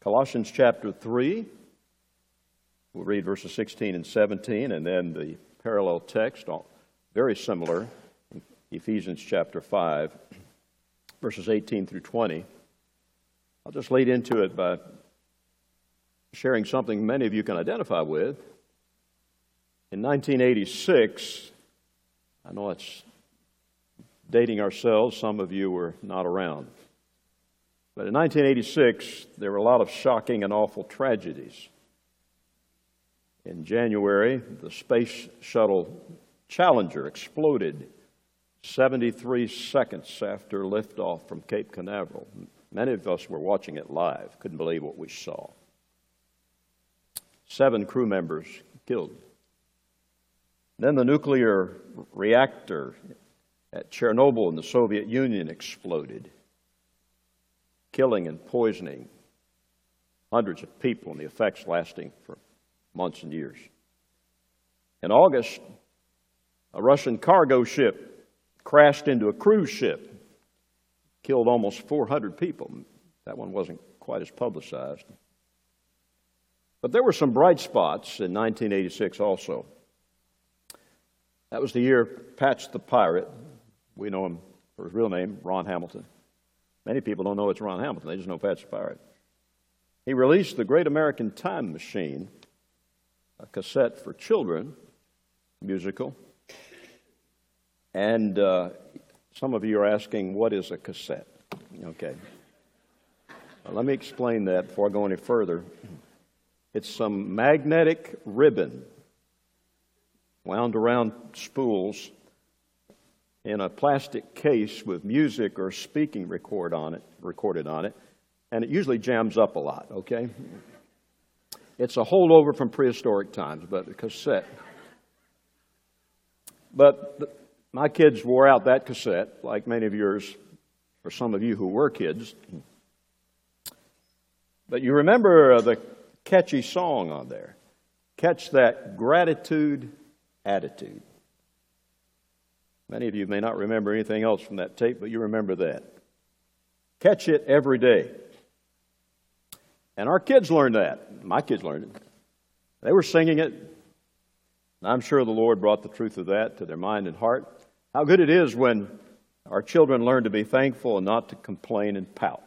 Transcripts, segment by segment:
Colossians chapter 3, we'll read verses 16 and 17, and then the parallel text, very similar, Ephesians chapter 5, verses 18 through 20. I'll just lead into it by sharing something many of you can identify with. In 1986, I know it's dating ourselves, some of you were not around. But in 1986, there were a lot of shocking and awful tragedies. In January, the Space Shuttle Challenger exploded 73 seconds after liftoff from Cape Canaveral. Many of us were watching it live, couldn't believe what we saw. 7 crew members killed. Then the nuclear reactor at Chernobyl in the Soviet Union exploded, killing and poisoning hundreds of people, and the effects lasting for months and years. In August, a Russian cargo ship crashed into a cruise ship, killed almost 400 people. That one wasn't quite as publicized. But there were some bright spots in 1986 also. That was the year Patch the Pirate, we know him for his real name, Ron Hamilton. Many people don't know it's Ron Hamilton, they just know Patch the Pirate. He released The Great American Time Machine, a cassette for children, musical. And some of you are asking, what is a cassette? Okay. Well, let me explain that before I go any further. It's some magnetic ribbon wound around spools in a plastic case with music or speaking recorded on it, and it usually jams up a lot, okay? It's a holdover from prehistoric times, but a cassette. But my kids wore out that cassette, like many of yours, or some of you who were kids. But you remember the catchy song on there. Catch that gratitude attitude. Many of you may not remember anything else from that tape, but you remember that. Catch it every day. And our kids learned that. My kids learned it. They were singing it. And I'm sure the Lord brought the truth of that to their mind and heart. How good it is when our children learn to be thankful and not to complain and pout.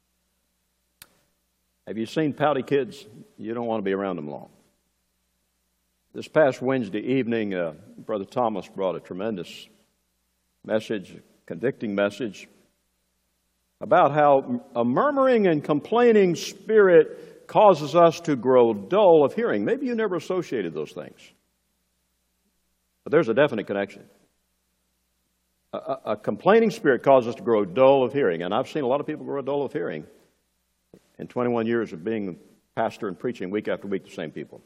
Have you seen pouty kids? You don't want to be around them long. This past Wednesday evening, Brother Thomas brought a tremendous message, convicting message, about how a murmuring and complaining spirit causes us to grow dull of hearing. Maybe you never associated those things, but there's a definite connection. A complaining spirit causes us to grow dull of hearing, and I've seen a lot of people grow dull of hearing in 21 years of being a pastor and preaching week after week to the same people.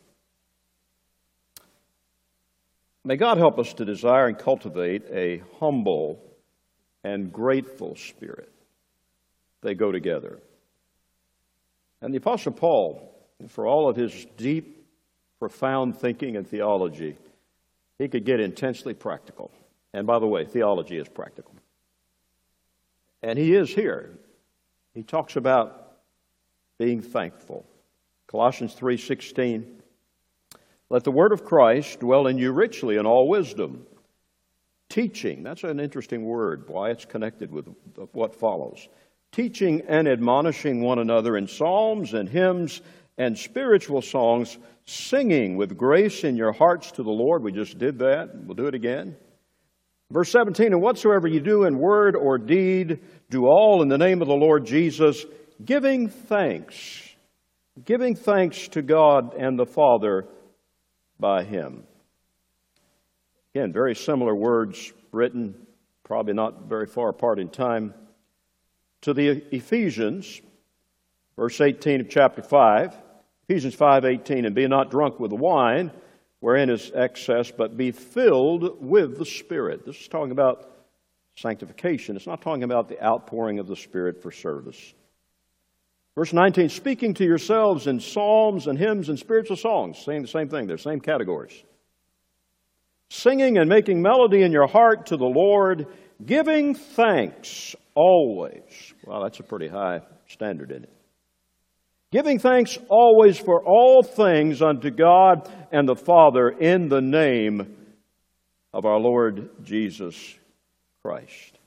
May God help us to desire and cultivate a humble and grateful spirit. They go together. And the Apostle Paul, for all of his deep, profound thinking and theology, he could get intensely practical. And by the way, theology is practical. And he is here. He talks about being thankful. Colossians 3:16. Let the word of Christ dwell in you richly in all wisdom. Teaching, that's an interesting word, why it's connected with what follows. Teaching and admonishing one another in psalms and hymns and spiritual songs, singing with grace in your hearts to the Lord. We just did that. We'll do it again. Verse 17, and whatsoever you do in word or deed, do all in the name of the Lord Jesus, giving thanks to God and the Father by Him. Again, very similar words written, probably not very far apart in time, to the Ephesians, verse 18 of chapter 5, Ephesians 5:18, and be not drunk with wine, wherein is excess, but be filled with the Spirit. This is talking about sanctification. It's not talking about the outpouring of the Spirit for service. Verse 19, speaking to yourselves in psalms and hymns and spiritual songs, saying the same thing, they're same categories. Singing and making melody in your heart to the Lord, giving thanks always. Well, that's a pretty high standard, isn't it? Giving thanks always for all things unto God and the Father in the name of our Lord Jesus Christ.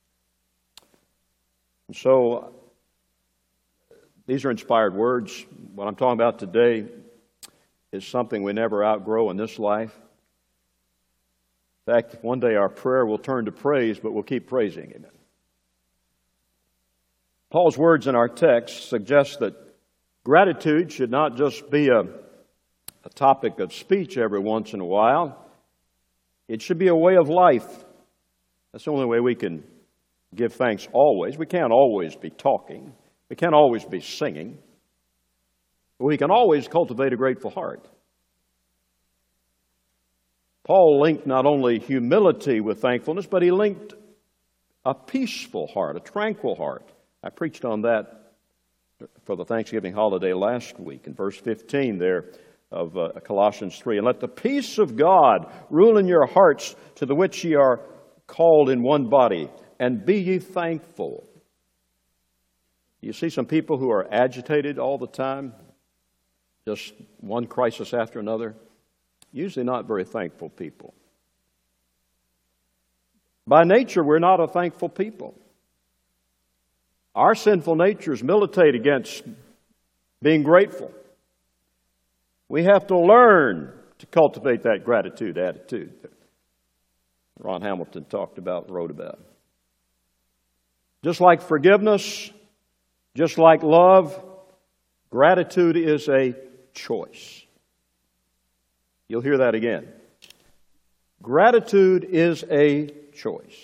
And so, these are inspired words. What I'm talking about today is something we never outgrow in this life. In fact, one day our prayer will turn to praise, but we'll keep praising Him. Paul's words in our text suggest that gratitude should not just be a topic of speech every once in a while. It should be a way of life. That's the only way we can give thanks always. We can't always be talking. We can't always be singing. But we can always cultivate a grateful heart. Paul linked not only humility with thankfulness, but he linked a peaceful heart, a tranquil heart. I preached on that for the Thanksgiving holiday last week in verse 15 there of Colossians 3. And let the peace of God rule in your hearts, to the which ye are called in one body, and be ye thankful. You see some people who are agitated all the time, just one crisis after another. Usually not very thankful people. By nature, we're not a thankful people. Our sinful natures militate against being grateful. We have to learn to cultivate that gratitude attitude that Ron Hamilton talked about, wrote about. Just like forgiveness, just like love, gratitude is a choice. You'll hear that again. Gratitude is a choice.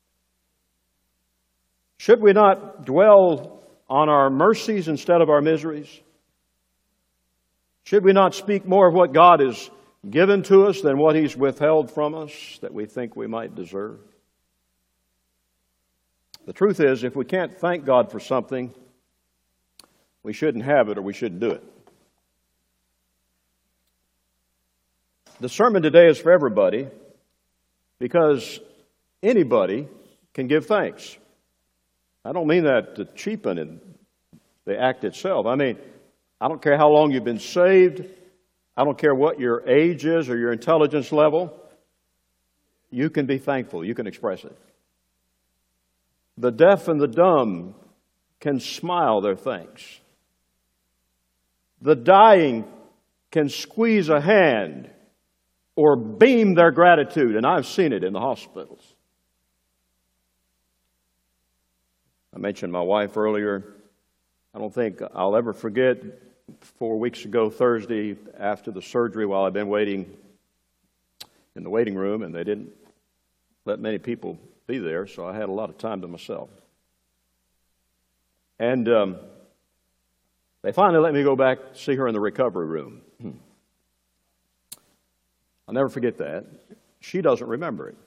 Should we not dwell on our mercies instead of our miseries? Should we not speak more of what God has given to us than what He's withheld from us that we think we might deserve? The truth is, if we can't thank God for something, we shouldn't have it or we shouldn't do it. The sermon today is for everybody because anybody can give thanks. I don't mean that to cheapen the act itself. I mean, I don't care how long you've been saved. I don't care what your age is or your intelligence level. You can be thankful. You can express it. The deaf and the dumb can smile their thanks. The dying can squeeze a hand or beam their gratitude, and I've seen it in the hospitals. I mentioned my wife earlier. I don't think I'll ever forget 4 weeks ago, Thursday, after the surgery, while I'd been waiting in the waiting room, and they didn't let many people be there, so I had a lot of time to myself. And they finally let me go back to see her in the recovery room. I'll never forget that. She doesn't remember it.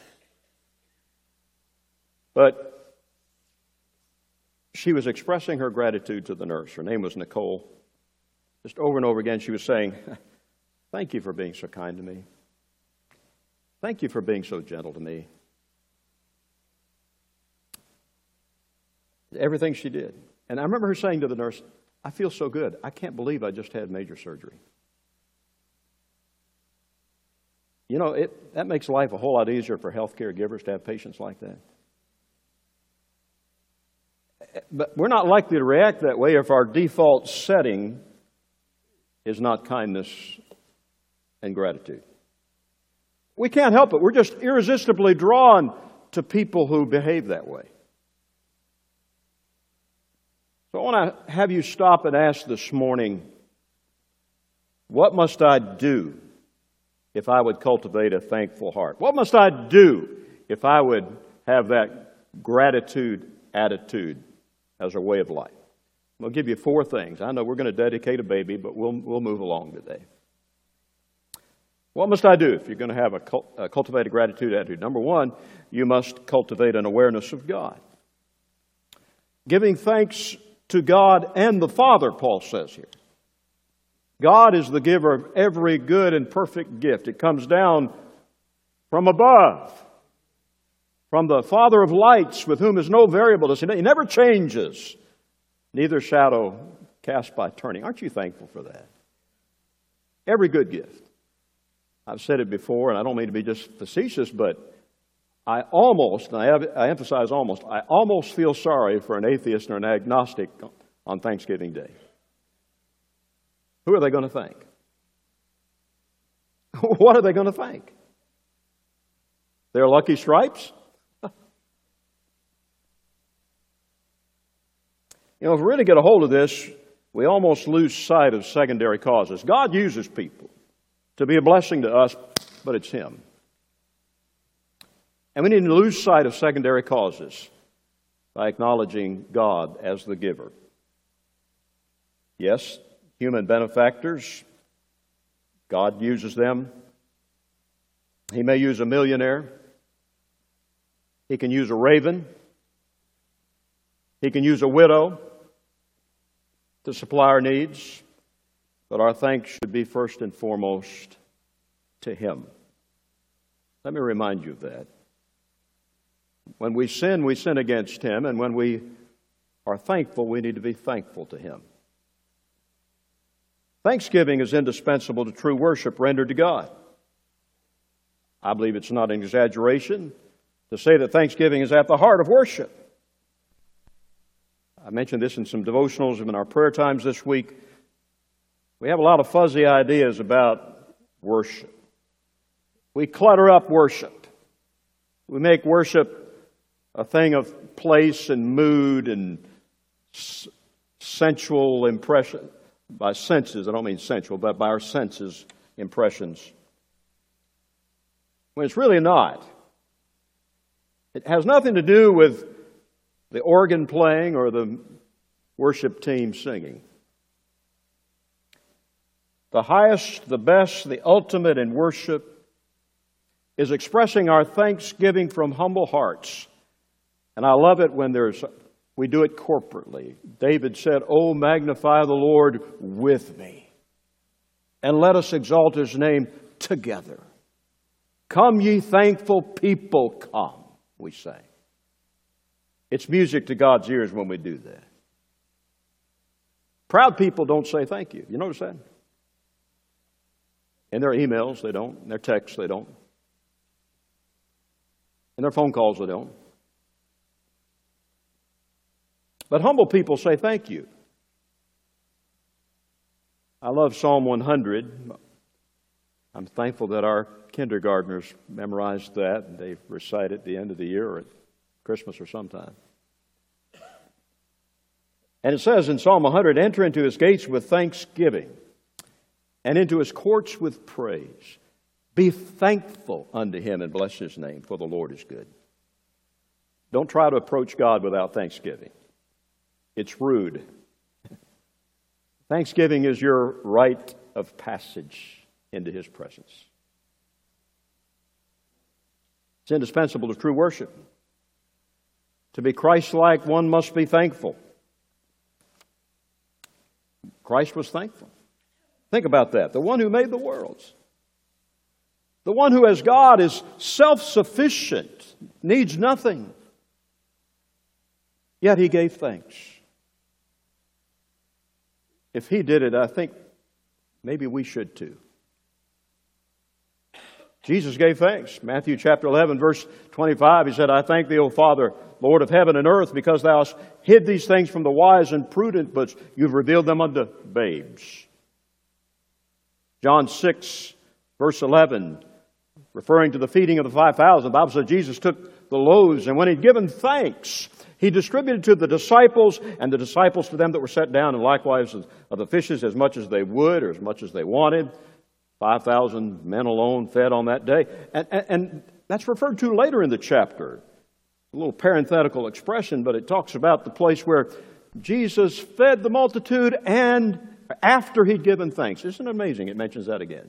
But she was expressing her gratitude to the nurse. Her name was Nicole. Just over and over again, she was saying, "Thank you for being so kind to me. Thank you for being so gentle to me." Everything she did. And I remember her saying to the nurse, "I feel so good. I can't believe I just had major surgery." You know, that makes life a whole lot easier for healthcare givers to have patients like that. But we're not likely to react that way if our default setting is not kindness and gratitude. We can't help it. We're just irresistibly drawn to people who behave that way. So I want to have you stop and ask this morning, what must I do if I would cultivate a thankful heart? What must I do if I would have that gratitude attitude as a way of life? I'll give you 4 things. I know we're going to dedicate a baby, but we'll move along today. What must I do if you're going to have a cultivated gratitude attitude? Number 1, you must cultivate an awareness of God. Giving thanks to God and the Father, Paul says here. God is the giver of every good and perfect gift. It comes down from above, from the Father of lights, with whom is no variableness. He never changes, neither shadow cast by turning. Aren't you thankful for that? Every good gift. I've said it before, and I don't mean to be just facetious, but I emphasize almost, I almost feel sorry for an atheist or an agnostic on Thanksgiving Day. Who are they going to thank? What are they going to thank? Their lucky stripes? You know, if we really get a hold of this, we almost lose sight of secondary causes. God uses people to be a blessing to us, but it's Him. And we need to lose sight of secondary causes by acknowledging God as the giver. Yes, human benefactors, God uses them. He may use a millionaire. He can use a raven. He can use a widow to supply our needs. But our thanks should be first and foremost to Him. Let me remind you of that. When we sin against Him. And when we are thankful, we need to be thankful to Him. Thanksgiving is indispensable to true worship rendered to God. I believe it's not an exaggeration to say that thanksgiving is at the heart of worship. I mentioned this in some devotionals and in our prayer times this week. We have a lot of fuzzy ideas about worship. We clutter up worship. We make worship a thing of place and mood and sensual impression. By senses, I don't mean sensual, but by our senses, impressions. When it's really not. It has nothing to do with the organ playing or the worship team singing. The highest, the best, the ultimate in worship is expressing our thanksgiving from humble hearts. And I love it when we do it corporately. David said, "Oh, magnify the Lord with me, and let us exalt His name together. Come, ye thankful people, come," we say. It's music to God's ears when we do that. Proud people don't say thank you. You notice that? In their emails, they don't. In their texts, they don't. In their phone calls, they don't. But humble people say thank you. I love Psalm 100. I'm thankful that our kindergartners memorized that and they recite it at the end of the year or at Christmas or sometime. And it says in Psalm 100, "Enter into His gates with thanksgiving and into His courts with praise. Be thankful unto Him and bless His name, for the Lord is good." Don't try to approach God without thanksgiving. It's rude. Thanksgiving is your rite of passage into His presence. It's indispensable to true worship. To be Christ-like, one must be thankful. Christ was thankful. Think about that. The one who made the worlds. The one who as God is self-sufficient, needs nothing. Yet He gave thanks. If He did it, I think maybe we should too. Jesus gave thanks. Matthew chapter 11, verse 25, He said, "I thank Thee, O Father, Lord of heaven and earth, because Thou hast hid these things from the wise and prudent, but You've revealed them unto babes." John 6, verse 11, referring to the feeding of the 5,000, the Bible says Jesus took the loaves, and when He'd given thanks, He distributed to the disciples, and the disciples to them that were set down, and likewise of the fishes as much as they would or as much as they wanted. 5,000 men alone fed on that day. And that's referred to later in the chapter. A little parenthetical expression, but it talks about the place where Jesus fed the multitude and after He'd given thanks. Isn't it amazing? It mentions that again.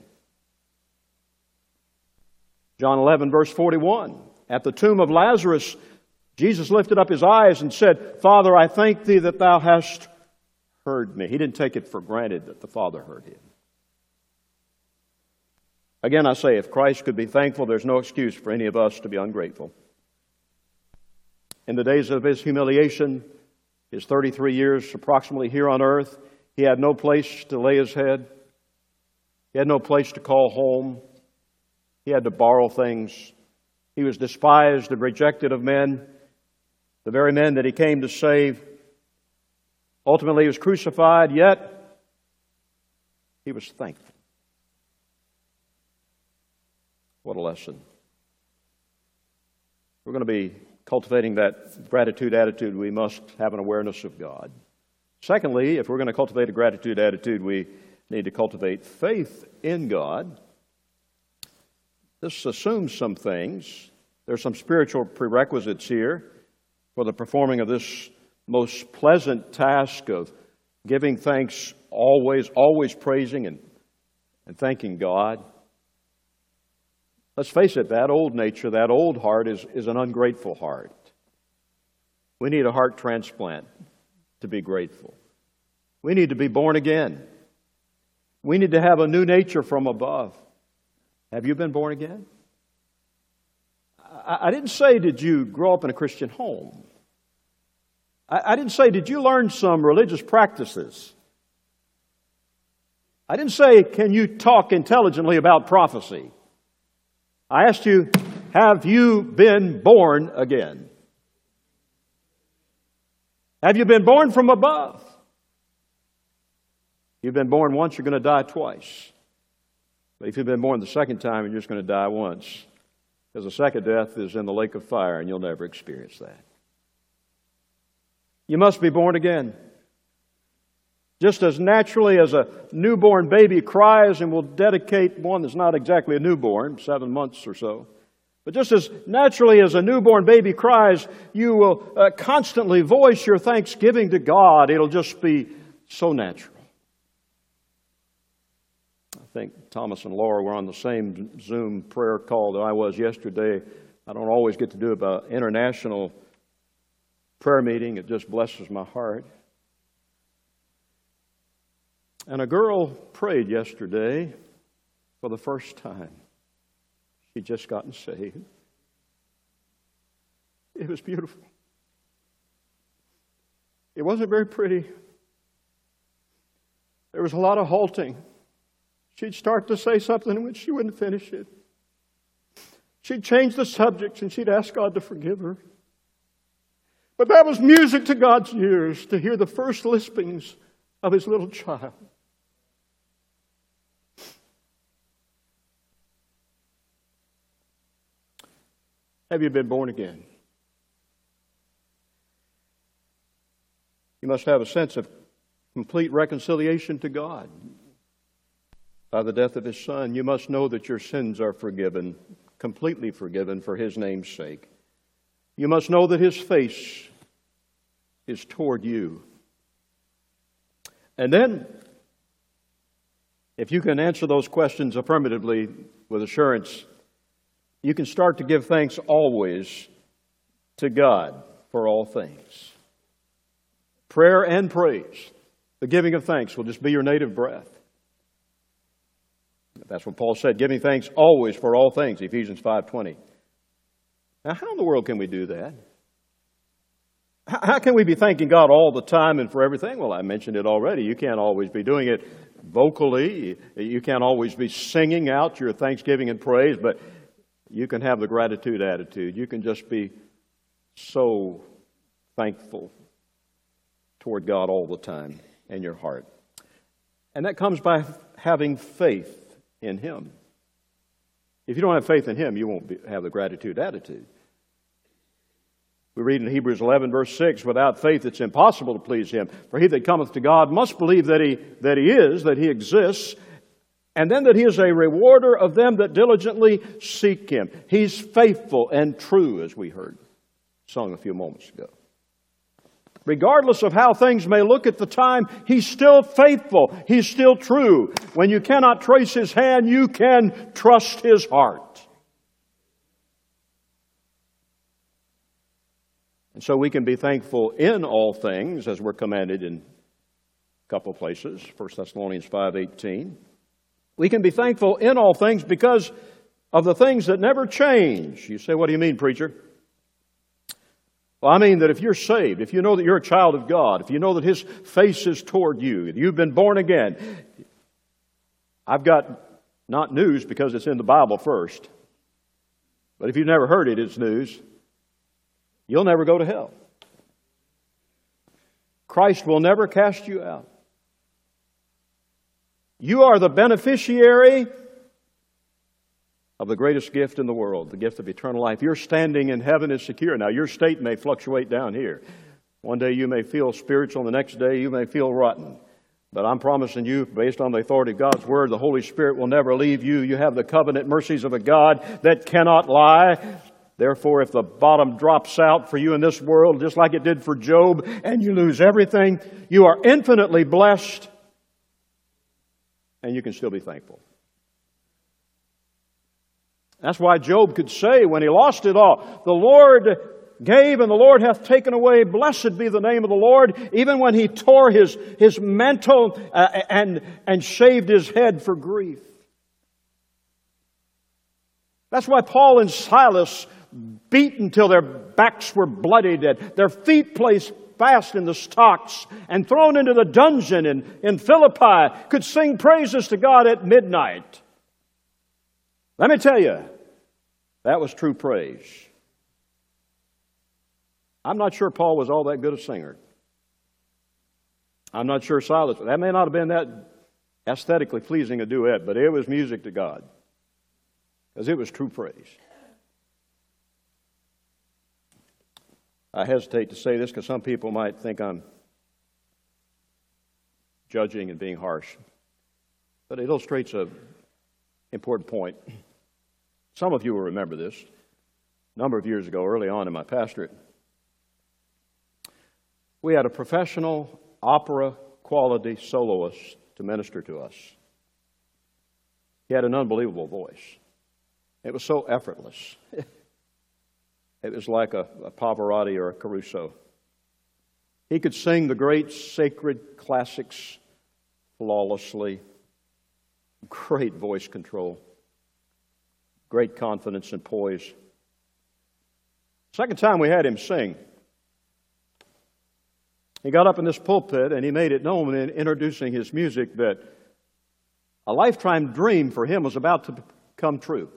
John 11, verse 41. At the tomb of Lazarus, Jesus lifted up His eyes and said, "Father, I thank Thee that Thou hast heard me." He didn't take it for granted that the Father heard Him. Again, I say, if Christ could be thankful, there's no excuse for any of us to be ungrateful. In the days of His humiliation, His 33 years approximately here on earth, He had no place to lay his head. He had no place to call home. He had to borrow things. He was despised and rejected of men, the very men that he came to save. Ultimately, he was crucified, yet he was thankful. What a lesson. We're going to be cultivating that gratitude attitude. We must have an awareness of God. Secondly, if we're going to cultivate a gratitude attitude, we need to cultivate faith in God. This assumes some things. There's some spiritual prerequisites here for the performing of this most pleasant task of giving thanks always praising and thanking God. Let's face it, that old nature, that old heart is an ungrateful heart. We need a heart transplant to be grateful. We need to be born again. We need to have a new nature from above. Have you been born again? I didn't say, did you grow up in a Christian home? I didn't say, did you learn some religious practices? I didn't say, can you talk intelligently about prophecy? I asked you, have you been born again? Have you been born from above? You've been born once, you're going to die twice. But if you've been born the second time, you're just going to die once. Because the second death is in the lake of fire, and you'll never experience that. You must be born again. Just as naturally as a newborn baby cries, and we'll dedicate one that's not exactly a newborn, 7 months or so. But just as naturally as a newborn baby cries, you will constantly voice your thanksgiving to God. It'll just be so natural. I think Thomas and Laura were on the same Zoom prayer call that I was yesterday. I don't always get to do it about international prayer meeting. It just blesses my heart. And a girl prayed yesterday for the first time. She'd just gotten saved. It was beautiful. It wasn't very pretty. There was a lot of halting. She'd start to say something and she wouldn't finish it. She'd change the subject and she'd ask God to forgive her. But that was music to God's ears to hear the first lispings of His little child. Have you been born again? You must have a sense of complete reconciliation to God by the death of His Son. You must know that your sins are forgiven, completely forgiven for His name's sake. You must know that His face is toward you. And then, if you can answer those questions affirmatively with assurance, you can start to give thanks always to God for all things. Prayer and praise, the giving of thanks will just be your native breath. That's what Paul said, giving thanks always for all things, Ephesians 5:20. Now, how in the world can we do that? How can we be thanking God all the time and for everything? Well, I mentioned it already. You can't always be doing it vocally. You can't always be singing out your thanksgiving and praise, but you can have the gratitude attitude. You can just be so thankful toward God all the time in your heart. And that comes by having faith in Him. If you don't have faith in Him, you won't have the gratitude attitude. We read in Hebrews 11, verse 6, without faith it's impossible to please Him. For he that cometh to God must believe that He exists, and then that He is a rewarder of them that diligently seek Him. He's faithful and true, as we heard sung a few moments ago. Regardless of how things may look at the time, He's still faithful. He's still true. When you cannot trace His hand, you can trust His heart. And so we can be thankful in all things, as we're commanded in a couple of places, 1 Thessalonians 5:18. We can be thankful in all things because of the things that never change. You say, what do you mean, preacher? Well, I mean that if you're saved, if you know that you're a child of God, if you know that His face is toward you, if you've been born again, I've got not news because it's in the Bible first, but if you've never heard it, it's news. You'll never go to hell. Christ will never cast you out. You are the beneficiary of the greatest gift in the world, the gift of eternal life. Your standing in heaven is secure. Now, your state may fluctuate down here. One day you may feel spiritual, and the next day you may feel rotten. But I'm promising you, based on the authority of God's Word, the Holy Spirit will never leave you. You have the covenant mercies of a God that cannot lie. Therefore, if the bottom drops out for you in this world, just like it did for Job, and you lose everything, you are infinitely blessed, and you can still be thankful. That's why Job could say when he lost it all, the Lord gave and the Lord hath taken away. Blessed be the name of the Lord. Even when he tore his mantle and shaved his head for grief. That's why Paul and Silas, beaten till their backs were bloodied, their feet placed fast in the stocks and thrown into the dungeon in Philippi, could sing praises to God at midnight. Let me tell you, that was true praise. I'm not sure Paul was all that good a singer. I'm not sure Silas, that may not have been that aesthetically pleasing a duet, but it was music to God. Because it was true praise. I hesitate to say this because some people might think I'm judging and being harsh. But it illustrates an important point. Some of you will remember this. A number of years ago, early on in my pastorate, we had a professional opera quality soloist to minister to us. He had an unbelievable voice. It was so effortless. It was like a Pavarotti or a Caruso. He could sing the great sacred classics flawlessly. Great voice control. Great confidence and poise. Second time we had him sing, he got up in this pulpit and he made it known in introducing his music that a lifetime dream for him was about to come true.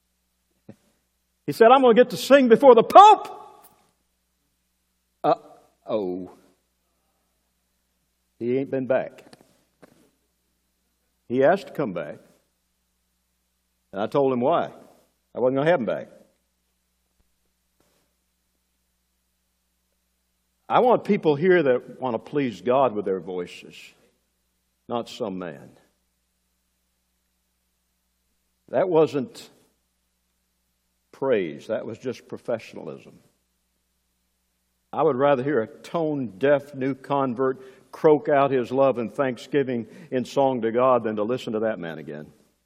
He said, I'm going to get to sing before the Pope. Uh-oh. He ain't been back. He asked to come back. And I told him why. I wasn't going to have him back. I want people here that want to please God with their voices, not some man. That wasn't praise. That was just professionalism. I would rather hear a tone-deaf new convert croak out his love and thanksgiving in song to God than to listen to that man again.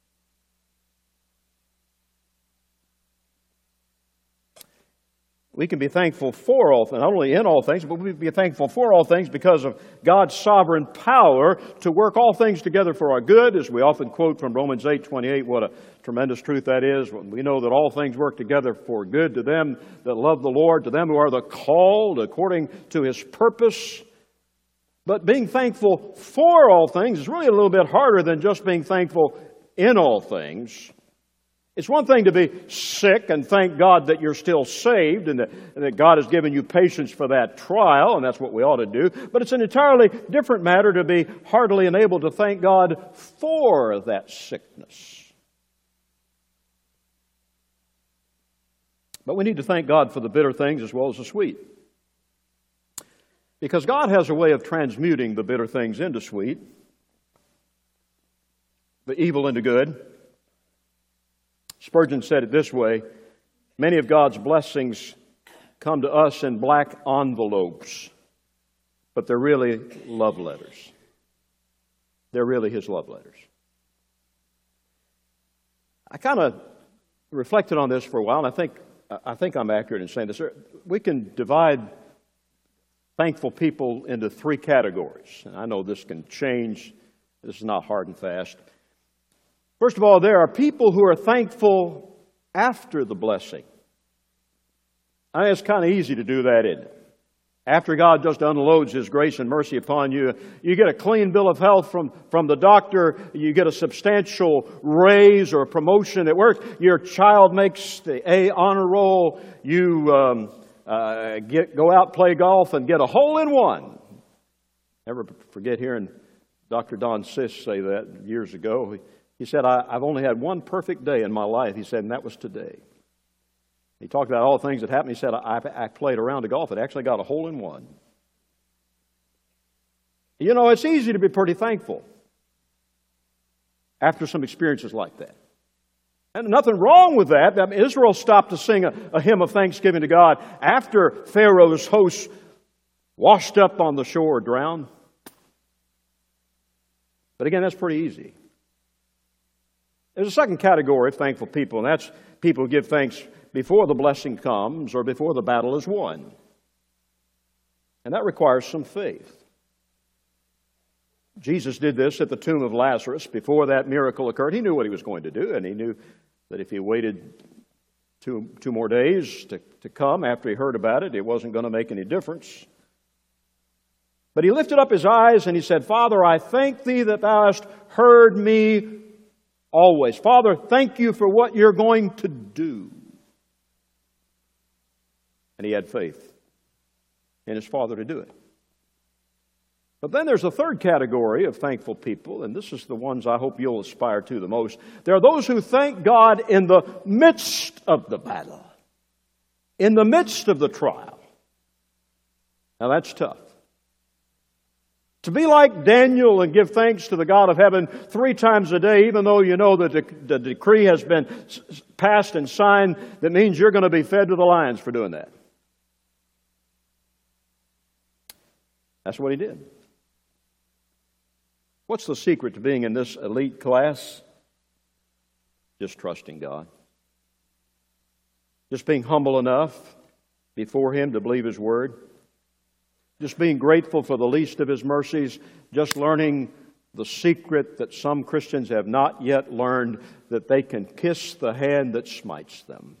We can be thankful for all things, not only in all things, but we can be thankful for all things because of God's sovereign power to work all things together for our good, as we often quote from Romans 8:28. What a tremendous truth that is. We know that all things work together for good to them that love the Lord, to them who are the called according to His purpose. But being thankful for all things is really a little bit harder than just being thankful in all things. It's one thing to be sick and thank God that you're still saved and that God has given you patience for that trial, and that's what we ought to do. But it's an entirely different matter to be heartily enabled to thank God for that sickness. But we need to thank God for the bitter things as well as the sweet. Because God has a way of transmuting the bitter things into sweet, the evil into good. Spurgeon said it this way: many of God's blessings come to us in black envelopes, but they're really love letters. They're really His love letters. I kind of reflected on this for a while, and I think I'm accurate in saying this. We can divide thankful people into three categories. And I know this can change. This is not hard and fast. First of all, there are people who are thankful after the blessing. I mean, it's kind of easy to do that, isn't it? After God just unloads His grace and mercy upon you, you get a clean bill of health from the doctor, you get a substantial raise or a promotion at work, your child makes the A honor roll, you go out, play golf, and get a hole-in-one. Never forget hearing Dr. Don Sisk say that years ago. He said, I've only had one perfect day in my life, he said, and that was today. He talked about all the things that happened. He said, I played a round of golf. It actually got a hole-in-one. You know, it's easy to be pretty thankful after some experiences like that. And nothing wrong with that. I mean, Israel stopped to sing a hymn of thanksgiving to God after Pharaoh's hosts washed up on the shore, drowned. But again, that's pretty easy. There's a second category of thankful people, and that's people who give thanks before the blessing comes or before the battle is won. And that requires some faith. Jesus did this at the tomb of Lazarus before that miracle occurred. He knew what He was going to do, and He knew that if He waited two more days to come after He heard about it, it wasn't going to make any difference. But He lifted up His eyes and He said, Father, I thank Thee that Thou hast heard me always. Father, thank You for what You're going to do. And he had faith in his Father to do it. But then there's a third category of thankful people, and this is the ones I hope you'll aspire to the most. There are those who thank God in the midst of the battle, in the midst of the trial. Now that's tough. To be like Daniel and give thanks to the God of heaven 3 times a day, even though you know that the decree has been passed and signed, that means you're going to be fed to the lions for doing that. That's what he did. What's the secret to being in this elite class? Just trusting God. Just being humble enough before Him to believe His word. Just being grateful for the least of His mercies. Just learning the secret that some Christians have not yet learned, that they can kiss the hand that smites them.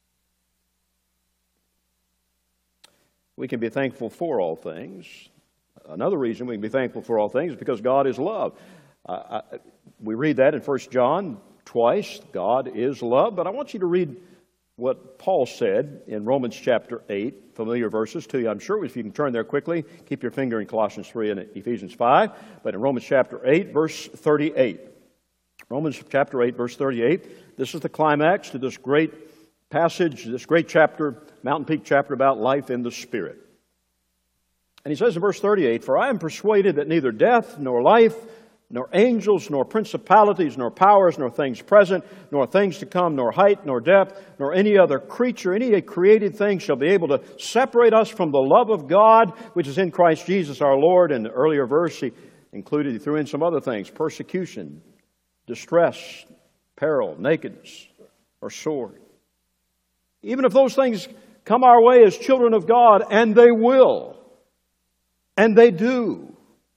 We can be thankful for all things. Another reason we can be thankful for all things is because God is love. We read that in 1 John twice. God is love. But I want you to read what Paul said in Romans chapter 8, familiar verses to you, I'm sure. If you can turn there quickly, keep your finger in Colossians 3 and Ephesians 5. But in Romans chapter 8, verse 38. Romans chapter 8, verse 38. This is the climax to this great passage, this great chapter, Mountain Peak chapter about life in the Spirit. And he says in verse 38, For I am persuaded that neither death, nor life, nor angels, nor principalities, nor powers, nor things present, nor things to come, nor height, nor depth, nor any other creature, any created thing shall be able to separate us from the love of God, which is in Christ Jesus our Lord. In the earlier verse, he threw in some other things, persecution, distress, peril, nakedness, or sword. Even if those things come our way as children of God, and they will, and they do,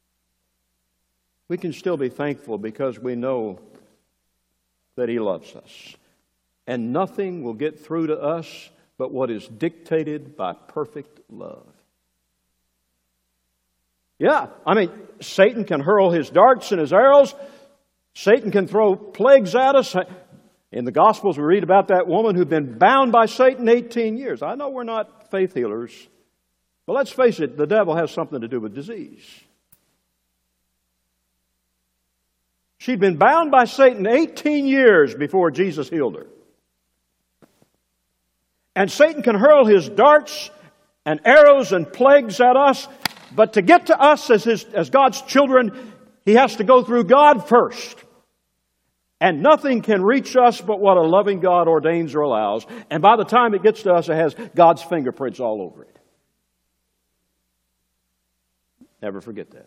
we can still be thankful because we know that He loves us. And nothing will get through to us but what is dictated by perfect love. Yeah, I mean, Satan can hurl his darts and his arrows. Satan can throw plagues at us. In the Gospels, we read about that woman who'd been bound by Satan 18 years. I know we're not faith healers, but let's face it, the devil has something to do with disease. She'd been bound by Satan 18 years before Jesus healed her. And Satan can hurl his darts and arrows and plagues at us, but to get to us as God's children, he has to go through God first. And nothing can reach us but what a loving God ordains or allows. And by the time it gets to us, it has God's fingerprints all over it. Never forget that.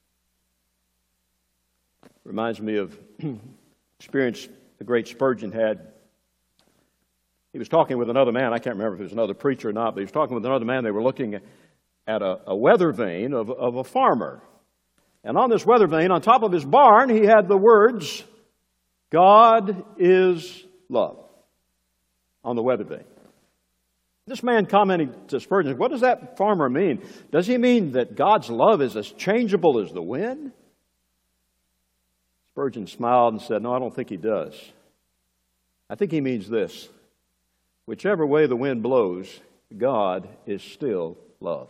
Reminds me of experience the great Spurgeon had. He was talking with another man. I can't remember if it was another preacher or not, but he was talking with another man. They were looking at a weather vane of a farmer. And on this weather vane, on top of his barn, he had the words, God is love, on the weather vane. This man commenting to Spurgeon, what does that farmer mean? Does he mean that God's love is as changeable as the wind? Spurgeon smiled and said, no, I don't think he does. I think he means this. Whichever way the wind blows, God is still love.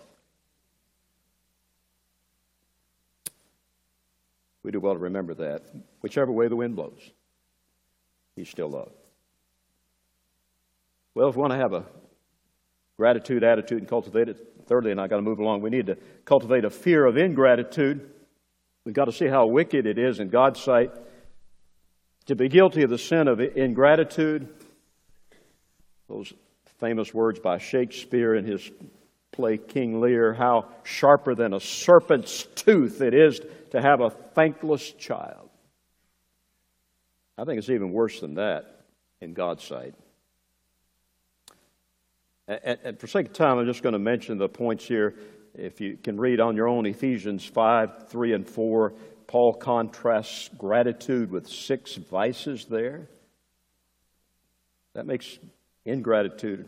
We do well to remember that. Whichever way the wind blows, He's still love. Well, if we want to have a gratitude attitude and cultivate it, thirdly, and I've got to move along, we need to cultivate a fear of ingratitude. We've got to see how wicked it is in God's sight to be guilty of the sin of ingratitude. Those famous words by Shakespeare in his play King Lear, how sharper than a serpent's tooth it is to have a thankless child. I think it's even worse than that in God's sight. And for sake of time, I'm just going to mention the points here. If you can read on your own Ephesians 5, 3, and 4, Paul contrasts gratitude with 6 vices there. That makes ingratitude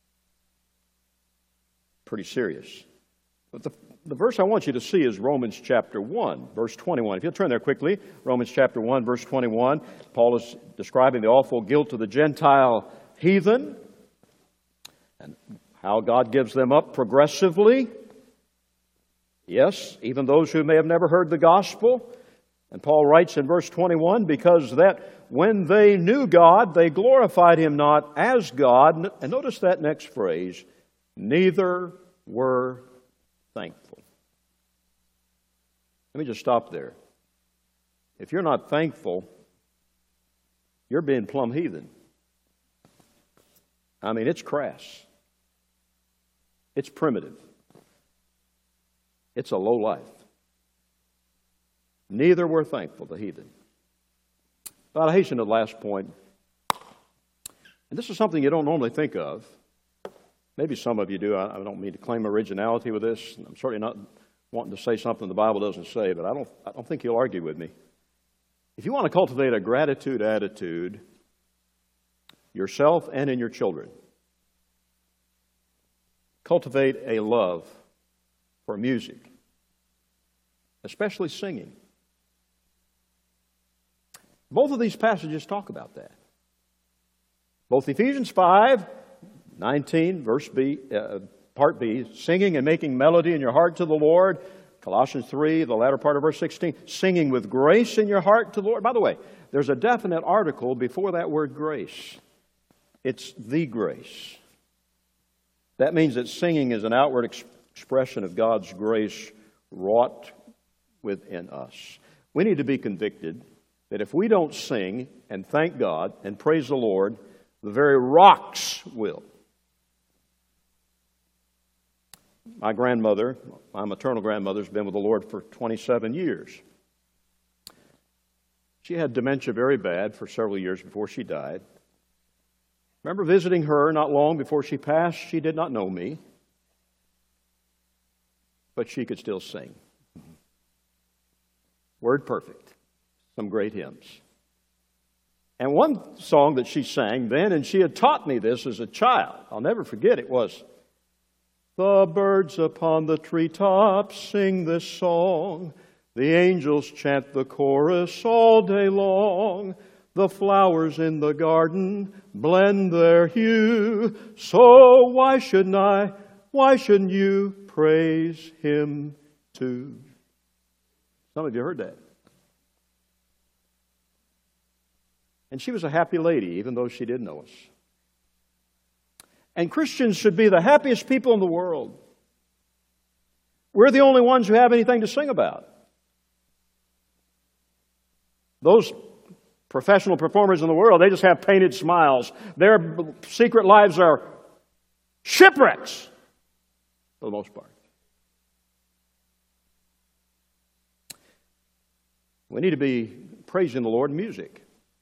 pretty serious. But the verse I want you to see is Romans chapter 1, verse 21. If you'll turn there quickly, Romans chapter 1, verse 21. Paul is describing the awful guilt of the Gentile heathen and how God gives them up progressively. Yes, even those who may have never heard the gospel. And Paul writes in verse 21, because that when they knew God, they glorified Him not as God. And notice that next phrase, neither were thankful. Let me just stop there. If you're not thankful, you're being plumb heathen. I mean, it's crass. It's primitive. It's a low life. Neither were thankful, the heathen. But I hasten to the last point. And this is something you don't normally think of. Maybe some of you do. I don't mean to claim originality with this. I'm certainly not wanting to say something the Bible doesn't say, but I don't think you'll argue with me. If you want to cultivate a gratitude attitude, yourself and in your children, cultivate a love for music, especially singing. Both of these passages talk about that. Both Ephesians 5:19, verse B, part B, singing and making melody in your heart to the Lord. Colossians 3, the latter part of verse 16, singing with grace in your heart to the Lord. By the way, there's a definite article before that word grace. It's the grace. That means that singing is an outward expression of God's grace wrought within us. We need to be convicted that if we don't sing and thank God and praise the Lord, the very rocks will. My grandmother, my maternal grandmother, has been with the Lord for 27 years. She had dementia very bad for several years before she died. Remember visiting her not long before she passed. She did not know me, but she could still sing. Word perfect. Some great hymns. And one song that she sang then, and she had taught me this as a child, I'll never forget it, was, the birds upon the treetops sing this song. The angels chant the chorus all day long. The flowers in the garden blend their hue. So why shouldn't you praise Him too? Some of you heard that. And she was a happy lady, even though she didn't know us. And Christians should be the happiest people in the world. We're the only ones who have anything to sing about. Those professional performers in the world, they just have painted smiles. Their secret lives are shipwrecks, for the most part. We need to be praising the Lord in music.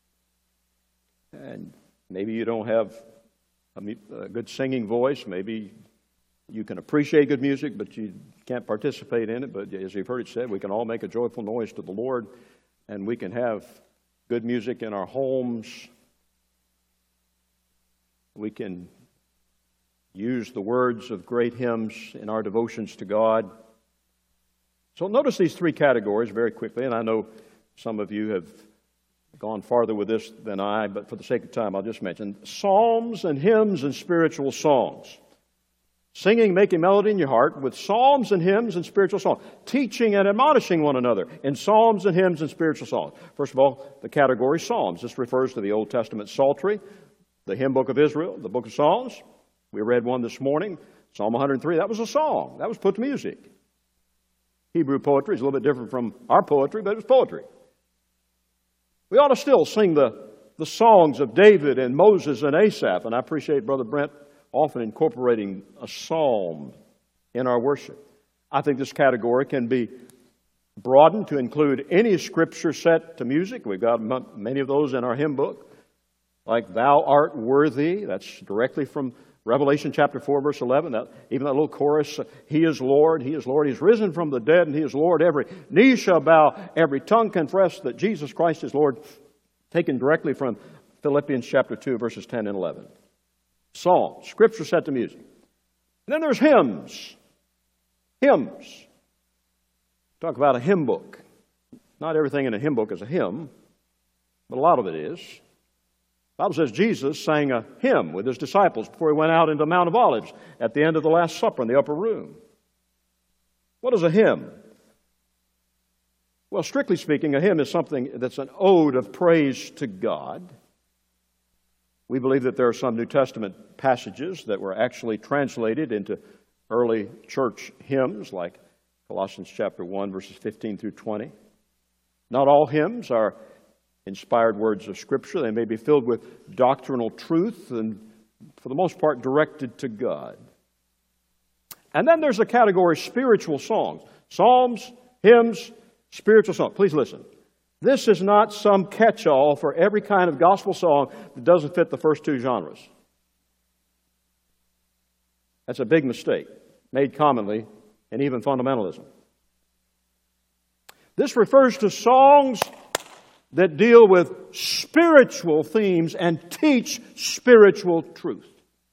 And maybe you don't have a good singing voice. Maybe you can appreciate good music, but you can't participate in it. But as you've heard it said, we can all make a joyful noise to the Lord, and we can have good music in our homes. We can use the words of great hymns in our devotions to God. So notice these three categories very quickly, and I know some of you have gone farther with this than I, but for the sake of time, I'll just mention psalms and hymns and spiritual songs. Singing, making melody in your heart with psalms and hymns and spiritual songs. Teaching and admonishing one another in psalms and hymns and spiritual songs. First of all, the category psalms. This refers to the Old Testament psaltery, the hymn book of Israel, the book of Psalms. We read one this morning, Psalm 103. That was a song. That was put to music. Hebrew poetry is a little bit different from our poetry, but it was poetry. We ought to still sing the songs of David and Moses and Asaph, and I appreciate Brother Brent often incorporating a psalm in our worship. I think this category can be broadened to include any scripture set to music. We've got many of those in our hymn book, like Thou Art Worthy. That's directly from Revelation chapter 4, verse 11. Even that little chorus, He is Lord, He is Lord. He's risen from the dead, and He is Lord. Every knee shall bow, every tongue confess that Jesus Christ is Lord. Taken directly from Philippians chapter 2, verses 10 and 11. Psalms, scripture set to music. And then there's hymns. Hymns. Talk about a hymn book. Not everything in a hymn book is a hymn, but a lot of it is. The Bible says Jesus sang a hymn with his disciples before he went out into the Mount of Olives at the end of the Last Supper in the upper room. What is a hymn? Well, strictly speaking, a hymn is something that's an ode of praise to God. We believe that there are some New Testament passages that were actually translated into early church hymns, like Colossians chapter 1, verses 15 through 20. Not all hymns are inspired words of Scripture. They may be filled with doctrinal truth and, for the most part, directed to God. And then there's a category, spiritual songs. Psalms, hymns, spiritual songs. Please listen. This is not some catch-all for every kind of gospel song that doesn't fit the first two genres. That's a big mistake, made commonly in even fundamentalism. This refers to songs that deal with spiritual themes and teach spiritual truth.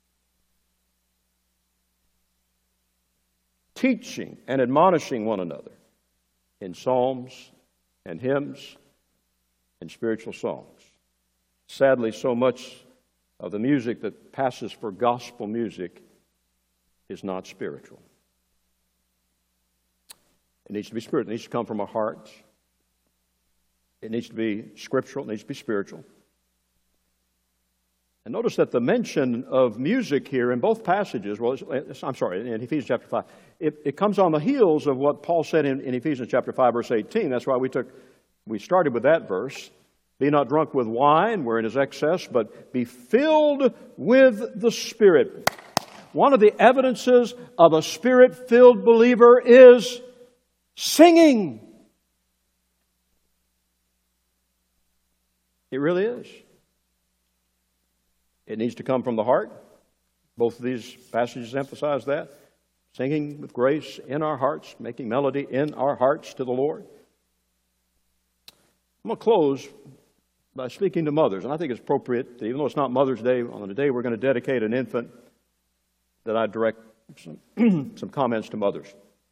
Teaching and admonishing one another in psalms and hymns and spiritual songs. Sadly, so much of the music that passes for gospel music is not spiritual. It needs to be spiritual. It needs to come from our hearts. It needs to be scriptural. It needs to be spiritual. And notice that the mention of music here in both passages, in Ephesians chapter 5, it comes on the heels of what Paul said in Ephesians chapter 5, verse 18. That's why we started with that verse. Be not drunk with wine, wherein is excess, but be filled with the Spirit. One of the evidences of a Spirit-filled believer is singing. It really is. It needs to come from the heart. Both of these passages emphasize that. Singing with grace in our hearts, making melody in our hearts to the Lord. I'm going to close by speaking to mothers, and I think it's appropriate, even though it's not Mother's Day, on the day we're going to dedicate an infant, that I direct some comments to mothers.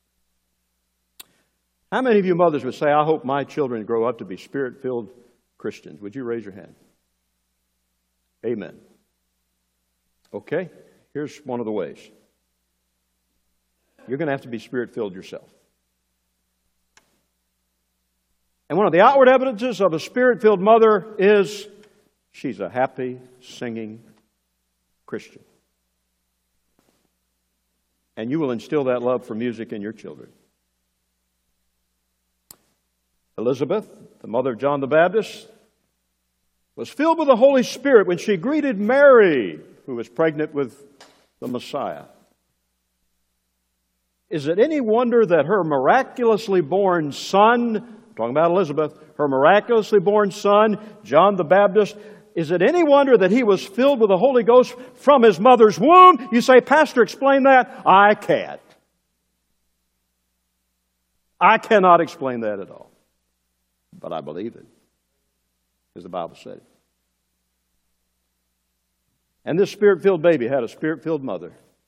How many of you mothers would say, I hope my children grow up to be Spirit-filled Christians? Would you raise your hand? Amen. Okay, here's one of the ways. You're going to have to be Spirit-filled yourself. And one of the outward evidences of a Spirit-filled mother is she's a happy, singing Christian. And you will instill that love for music in your children. Elizabeth, the mother of John the Baptist, was filled with the Holy Spirit when she greeted Mary, who was pregnant with the Messiah. Is it any wonder that her miraculously born son, talking about Elizabeth, her miraculously born son, John the Baptist, is it any wonder that he was filled with the Holy Ghost from his mother's womb? You say, Pastor, explain that. I can't. I cannot explain that at all. But I believe it, because the Bible said it. And this Spirit-filled baby had a Spirit-filled mother.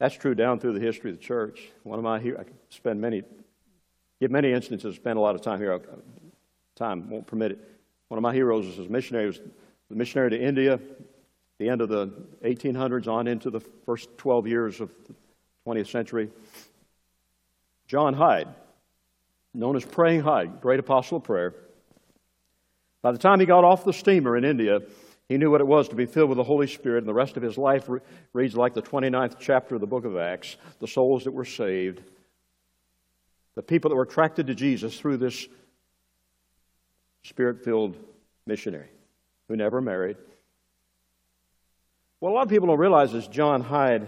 That's true down through the history of the church. One of my heroes, I could give many instances, spend a lot of time here. Time won't permit it. One of my heroes is a missionary. He was the missionary to India, the end of the 1800s on into the first 12 years of the 20th century. John Hyde, known as Praying Hyde, great apostle of prayer. By the time he got off the steamer in India, he knew what it was to be filled with the Holy Spirit, and the rest of his life reads like the 29th chapter of the book of Acts, the souls that were saved, the people that were attracted to Jesus through this Spirit-filled missionary who never married. What a lot of people don't realize is John Hyde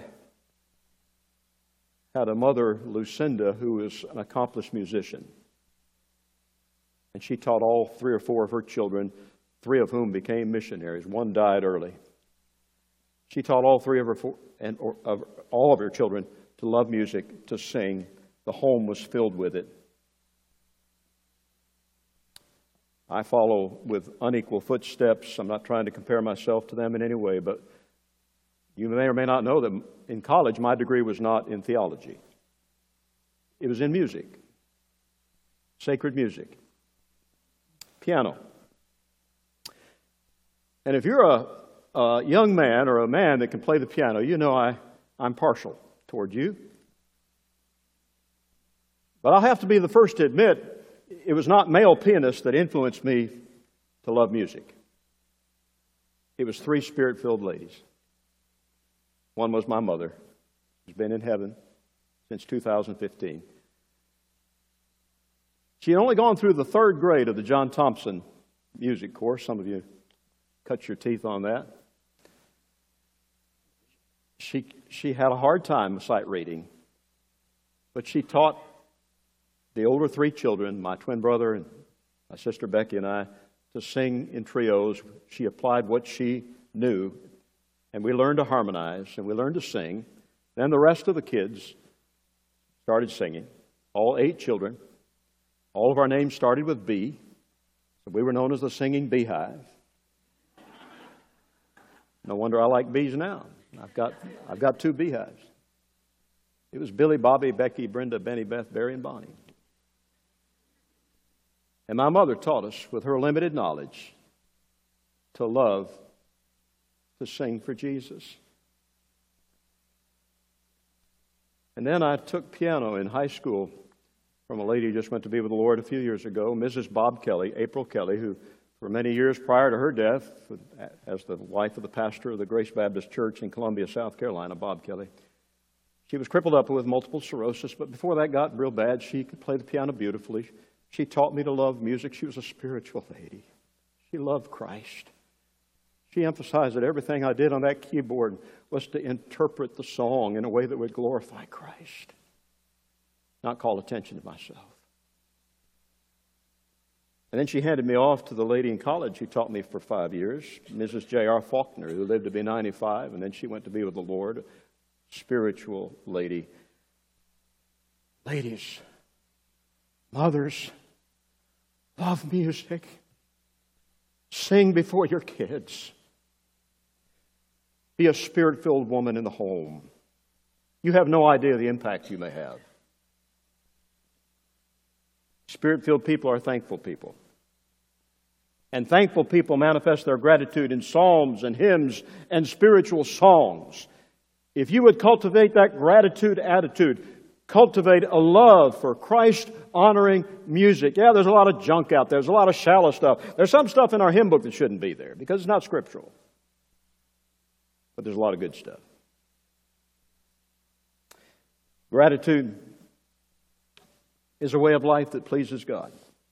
had a mother, Lucinda, who was an accomplished musician. And she taught all 3 or 4 of her children, 3 of whom became missionaries. One died early. She taught all 3 of her children to love music, to sing. The home was filled with it. I follow with unequal footsteps. I'm not trying to compare myself to them in any way, but you may or may not know that in college my degree was not in theology. It was in music, sacred music, piano. And if you're a young man or a man that can play the piano, you know I'm partial toward you. But I'll have to be the first to admit it was not male pianists that influenced me to love music. It was 3 Spirit-filled ladies. One was my mother, who's been in heaven since 2015. She had only gone through the 3rd grade of the John Thompson music course. Some of you cut your teeth on that. She had a hard time with sight reading, but she taught the older 3 children, my twin brother and my sister Becky and I, to sing in trios. She applied what she knew, and we learned to harmonize, and we learned to sing. Then the rest of the kids started singing, all 8 children. All of our names started with B, so we were known as the Singing Beehive. No wonder I like bees now. I've got 2 beehives. It was Billy, Bobby, Becky, Brenda, Benny, Beth, Barry, and Bonnie. And my mother taught us, with her limited knowledge, to love to sing for Jesus. And then I took piano in high school from a lady who just went to be with the Lord a few years ago, Mrs. Bob Kelly, April Kelly, who for many years prior to her death, as the wife of the pastor of the Grace Baptist Church in Columbia, South Carolina, Bob Kelly, she was crippled up with multiple sclerosis, but before that got real bad, she could play the piano beautifully. She taught me to love music. She was a spiritual lady. She loved Christ. She emphasized that everything I did on that keyboard was to interpret the song in a way that would glorify Christ, not call attention to myself. And then she handed me off to the lady in college who taught me for 5 years, Mrs. J.R. Faulkner, who lived to be 95, and then she went to be with the Lord, a spiritual lady. Ladies, mothers, love music. Sing before your kids. Be a Spirit-filled woman in the home. You have no idea the impact you may have. Spirit-filled people are thankful people. And thankful people manifest their gratitude in psalms and hymns and spiritual songs. If you would cultivate that gratitude attitude, cultivate a love for Christ-honoring music. Yeah, there's a lot of junk out there. There's a lot of shallow stuff. There's some stuff in our hymn book that shouldn't be there because it's not scriptural. But there's a lot of good stuff. Gratitude is a way of life that pleases God.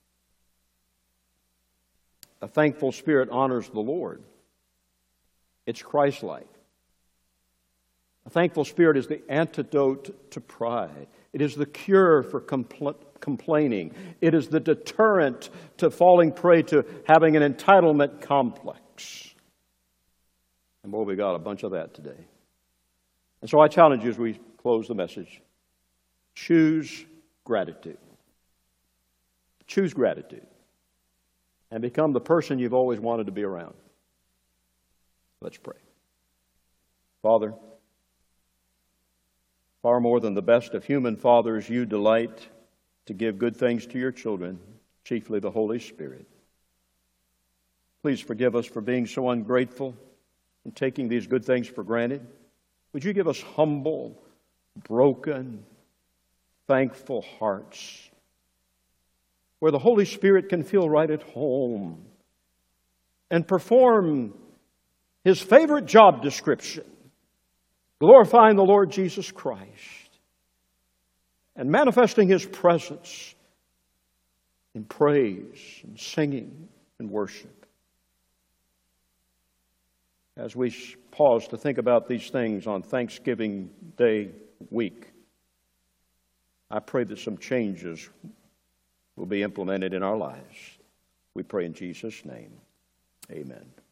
A thankful spirit honors the Lord. It's Christ-like. A thankful spirit is the antidote to pride. It is the cure for complaining. It is the deterrent to falling prey to having an entitlement complex. And boy, we got a bunch of that today. And so I challenge you as we close the message. Choose gratitude. Choose gratitude. And become the person you've always wanted to be around. Let's pray. Father, Far more than the best of human fathers, you delight to give good things to your children, chiefly the Holy Spirit. Please forgive us for being so ungrateful and taking these good things for granted. Would you give us humble, broken, thankful hearts where the Holy Spirit can feel right at home and perform His favorite job description, glorifying the Lord Jesus Christ and manifesting His presence in praise and singing and worship. As we pause to think about these things on Thanksgiving Day week, I pray that some changes will be implemented in our lives. We pray in Jesus' name. Amen.